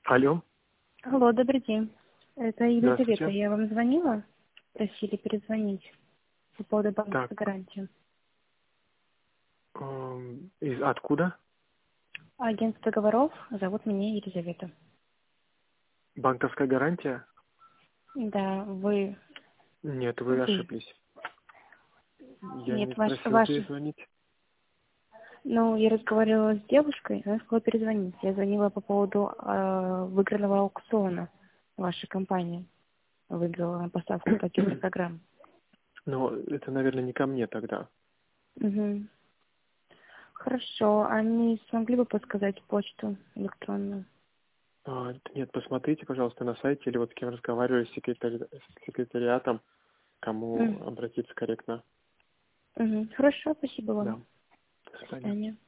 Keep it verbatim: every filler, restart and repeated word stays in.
Алло. Алло, добрый день. Это Елизавета. Здравствуйте. Я вам звонила, просили перезвонить по поводу Так, банковской гарантии. эм, из откуда? Агентство договоров, зовут меня Елизавета. Банковская гарантия? Да, вы... Нет, вы вы. ошиблись. Я не Нет, ваш, просил ваши... перезвонить. Ну, я разговаривала с девушкой, она сказала перезвонить. Я звонила по поводу э, выигранного аукциона. Ваша компания выиграла на поставку платежных программ. Но это, наверное, не ко мне тогда. Угу. Хорошо. А не смогли бы подсказать почту электронную? А, нет, посмотрите, пожалуйста, на сайте или вот с кем разговаривали с, секретари... с секретариатом, кому Угу. обратиться корректно. Угу. Хорошо, спасибо вам. Да. До До свидания. свидания.